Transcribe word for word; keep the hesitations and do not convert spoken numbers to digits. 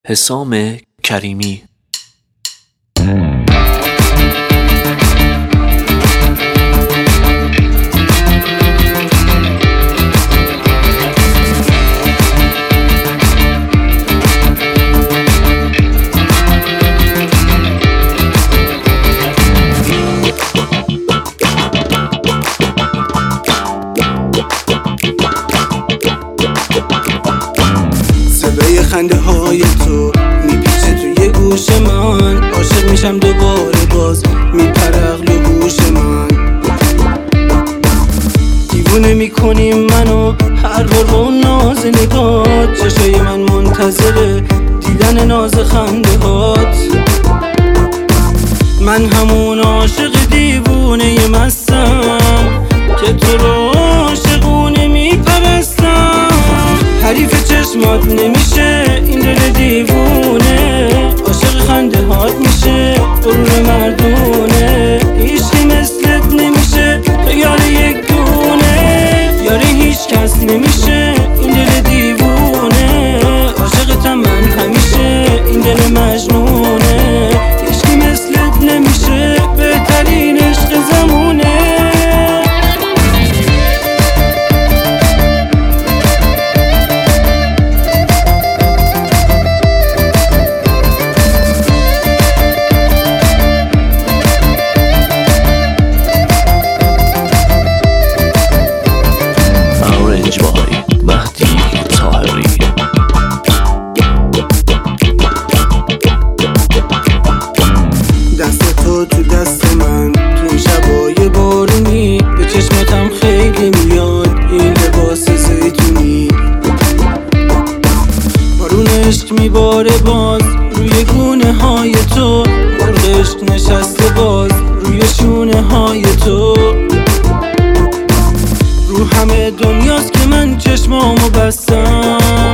حسام کریمی. صدای خنده های تو میپیچه توی گوش من، عاشق میشم دوباره باز میپره عقل و گوش من. دیوونه میکنی منو هر بار با اون ناز نگات، چشای من منتظره دیدن ناز خنده هات. من همون عاشق دیوونه مستم که تو رو عاشقونه میپرستم. حریف چشمات نمیشه این دل دیوونه، عاشق خنده هات میشه غرور مردونه. هیچکی مثلت نمیشه تو یار یک دونه، یار هیچ کس نمیشه این دل دیوونه. عاشقتم من همیشه این دل مجنونه، هیچکی مثلت نمیشه بهترین عشق زمونه. دست تو تو دست من تو این شبای بارونی، به چشماتم خیلی میاد این لباس زیتونی. بارون عشق میباره باز روی گونه های تو، مرغ عشق نشسته باز روی شونه های تو. رو همه دنیاست که من چشمامو بستم،